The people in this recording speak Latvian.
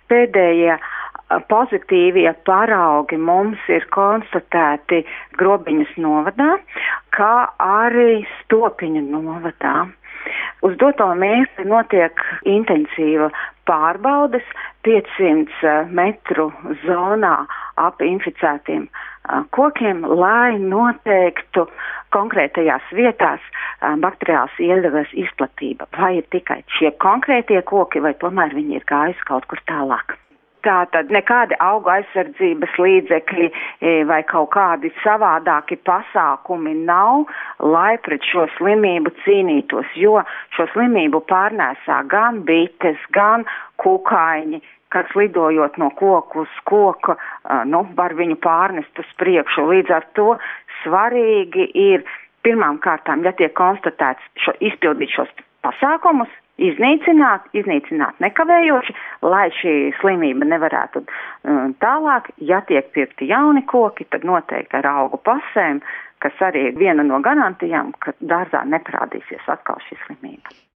Pēdējie pozitīvie paraugi mums ir konstatēti Grobiņas novadā, kā arī Stopiņu novadā. Uz doto mērķi notiek intensīva pārbaudes 500 metru zonā ap inficētiem kokiem, lai noteiktu konkrētajās vietās bakteriāls ieldevas izplatība. Vai ir tikai šie konkrētie koki, vai tomēr viņi ir gājuši kaut kur tālāk. Tātad nekādi augu aizsardzības līdzekļi vai kaut kādi savādāki pasākumi nav, lai pret šo slimību cīnītos, jo šo slimību pārnēsā gan bites, gan kukaiņi, kas lidojot no koku uz koku, var viņu pārnest uz priekšu. Līdz ar to svarīgi ir pirmām kārtām, ja tiek konstatēts izpildīt šos pasākumus, iznīcināt nekavējoši, lai šī slimība nevarētu tālāk. Ja tiek pirkti jauni koki, tad noteikti ar augu pasēm, kas arī ir viena no garantijām, ka dārzā neparādīsies atkal šī slimība.